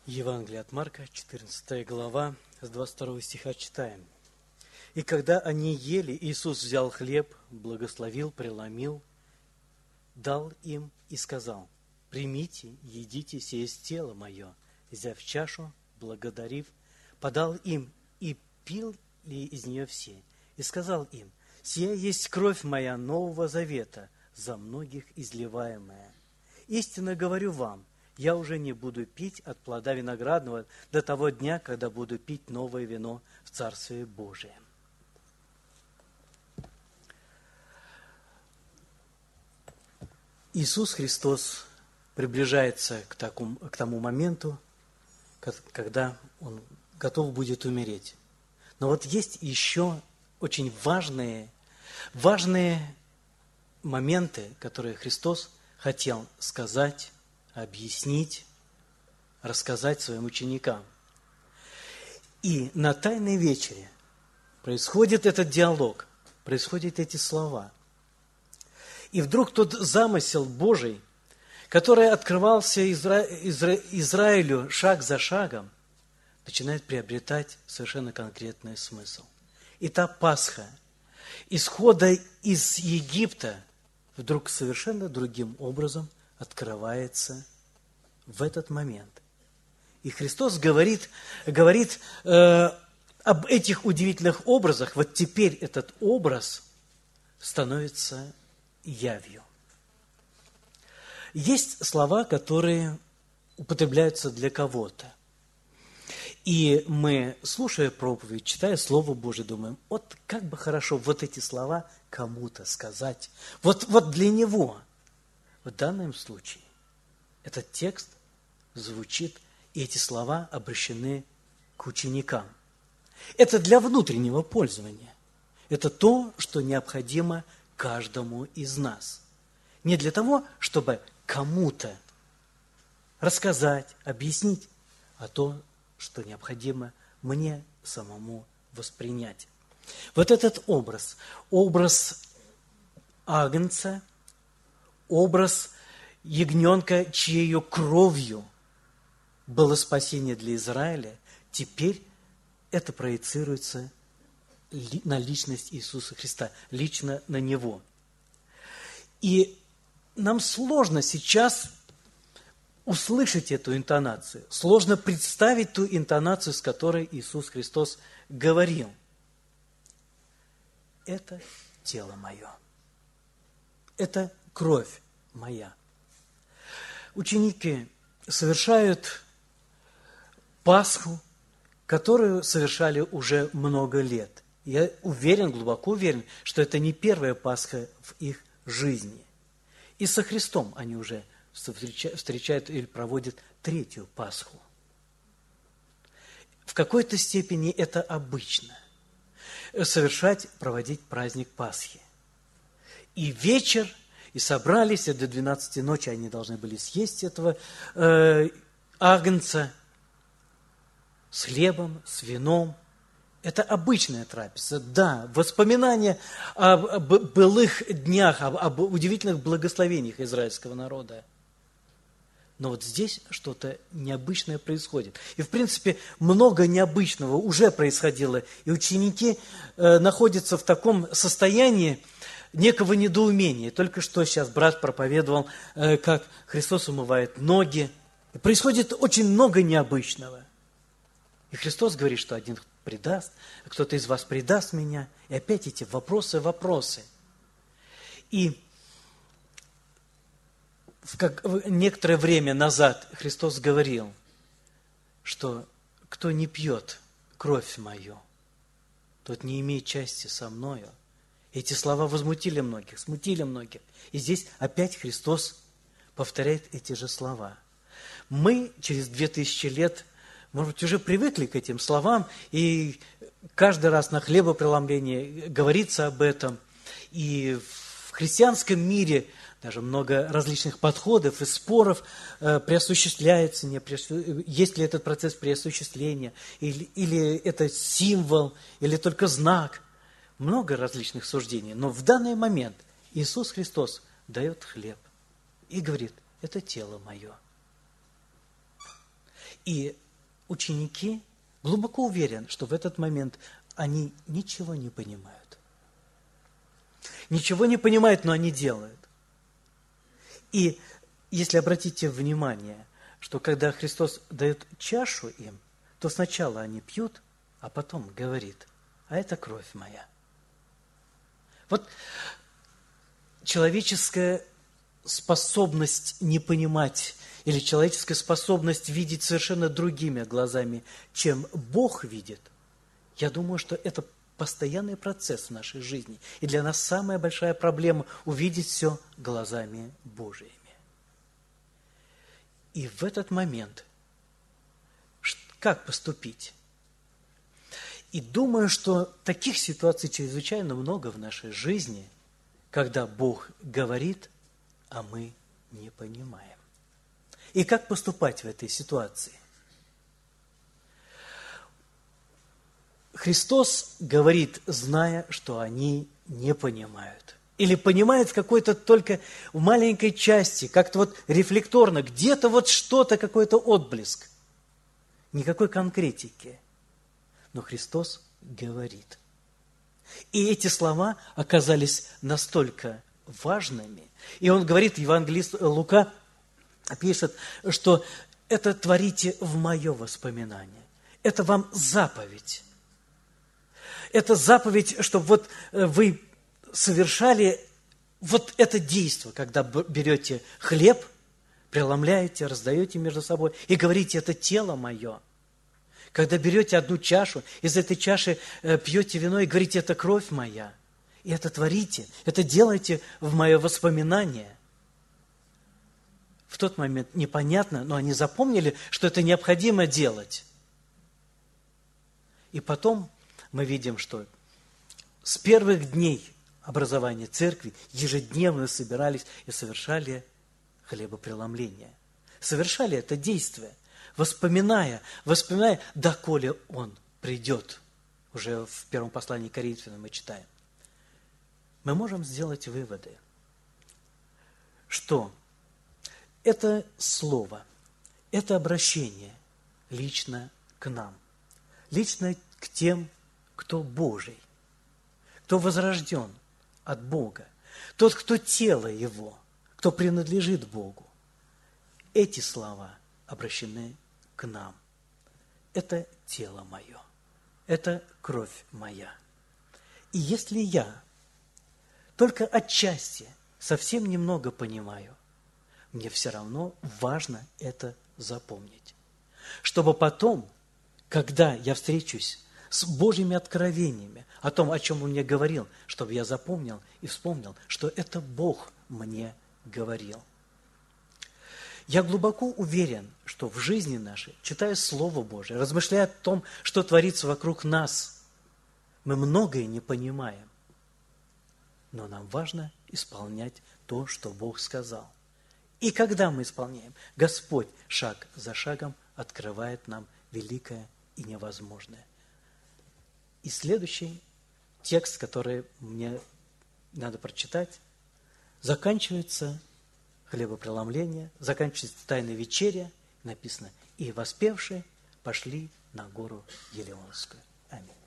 Евангелие от Марка, 14 глава, с 22 стиха читаем. «И когда они ели, Иисус взял хлеб, благословил, преломил, дал им и сказал: примите, едите, сие есть тело мое. Взяв чашу, благодарив, подал им, и пили из нее все. И сказал им: сия есть кровь моя нового завета, за многих изливаемая. Истинно говорю вам, я уже не буду пить от плода виноградного до того дня, когда буду пить новое вино в Царстве Божием». Иисус Христос приближается к тому моменту, когда Он готов будет умереть. Но вот есть еще очень важные моменты, которые Христос хотел сказать, объяснить, рассказать своим ученикам. И на Тайной вечере происходит этот диалог, происходят эти слова. И вдруг тот замысел Божий, который открывался Израилю шаг за шагом, начинает приобретать совершенно конкретный смысл. И та Пасха, исхода из Египта, вдруг совершенно другим образом открывается в этот момент. И Христос говорит об этих удивительных образах. Вот теперь этот образ становится явью. Есть слова, которые употребляются для кого-то. И мы, слушая проповедь, читая Слово Божие, думаем: вот как бы хорошо вот эти слова кому-то сказать. Вот для него. В данном случае этот текст звучит, и эти слова обращены к ученикам. Это для внутреннего пользования. Это то, что необходимо каждому из нас. Не для того, чтобы кому-то рассказать, объяснить, а то, что необходимо мне самому воспринять. Вот этот образ агнца, образ ягненка, чьей кровью было спасение для Израиля, теперь это проецируется на личность Иисуса Христа, лично на Него. И нам сложно сейчас услышать эту интонацию, сложно представить ту интонацию, с которой Иисус Христос говорил. Это тело мое, это кровь моя. Ученики совершают Пасху, которую совершали уже много лет. Я уверен, глубоко уверен, что это не первая Пасха в их жизни. И со Христом они уже встречают или проводят третью Пасху. В какой-то степени это обычно проводить праздник Пасхи. И вечер, и собрались, и до 12 ночи они должны были съесть этого агнца с хлебом, с вином. Это обычная трапеза. Да, воспоминания об былых днях, об удивительных благословениях израильского народа. Но вот здесь что-то необычное происходит. И, в принципе, много необычного уже происходило. И ученики находятся в таком состоянии некого недоумения. Только что сейчас брат проповедовал, как Христос умывает ноги. И происходит очень много необычного. И Христос говорит, что один предаст, кто-то из вас предаст меня. И опять эти вопросы. И некоторое время назад Христос говорил, что кто не пьет кровь мою, тот не имеет части со мною. Эти слова возмутили многих, смутили многих. И здесь опять Христос повторяет эти же слова. Мы через 2000 лет, может быть, уже привыкли к этим словам, и каждый раз на хлебопреломлении говорится об этом. И в христианском мире даже много различных подходов и споров преосуществляется, есть ли этот процесс преосуществления, или это символ, или только знак. Много различных суждений. Но в данный момент Иисус Христос дает хлеб и говорит: это тело мое. И ученики глубоко уверены, что в этот момент они ничего не понимают. Ничего не понимают, но они делают. И если обратите внимание, что когда Христос дает чашу им, то сначала они пьют, а потом говорит: а это кровь моя. Вот человеческая способность не понимать или человеческая способность видеть совершенно другими глазами, чем Бог видит, я думаю, что это постоянный процесс в нашей жизни. И для нас самая большая проблема – увидеть все глазами Божьими. И в этот момент как поступить? И думаю, что таких ситуаций чрезвычайно много в нашей жизни, когда Бог говорит, а мы не понимаем. И как поступать в этой ситуации? Христос говорит, зная, что они не понимают. Или понимают в какой-то только в маленькой части, как-то вот рефлекторно, где-то вот что-то, какой-то отблеск. Никакой конкретики. Но Христос говорит. И эти слова оказались настолько важными. И он говорит, евангелист Лука пишет, что это творите в мое воспоминание. Это вам заповедь. Это заповедь, чтобы вот вы совершали вот это действие, когда берете хлеб, преломляете, раздаете между собой и говорите, это тело мое. Когда берете одну чашу, из этой чаши пьете вино и говорите, это кровь моя. И это творите, это делайте в мое воспоминание. В тот момент непонятно, но они запомнили, что это необходимо делать. И потом мы видим, что с первых дней образования церкви ежедневно собирались и совершали хлебопреломление. Совершали это действие, воспоминая, доколе Он придет. Уже в первом послании к Коринфянам мы читаем. Мы можем сделать выводы, что это слово, это обращение лично к нам, лично к тем, кто Божий, кто возрожден от Бога, тот, кто тело Его, кто принадлежит Богу. Эти слова обращены к нам. Это тело мое, это кровь моя. И если я только отчасти, совсем немного понимаю, мне все равно важно это запомнить. Чтобы потом, когда я встречусь с Божьими откровениями о том, о чем Он мне говорил, чтобы я запомнил и вспомнил, что это Бог мне говорил. Я глубоко уверен, что в жизни нашей, читая Слово Божие, размышляя о том, что творится вокруг нас, мы многое не понимаем. Но нам важно исполнять то, что Бог сказал. И когда мы исполняем, Господь шаг за шагом открывает нам великое и невозможное. И следующий текст, который мне надо прочитать, заканчивается хлебопреломление, заканчивается Тайная вечеря, написано, и воспевшие пошли на гору Елеонскую. Аминь.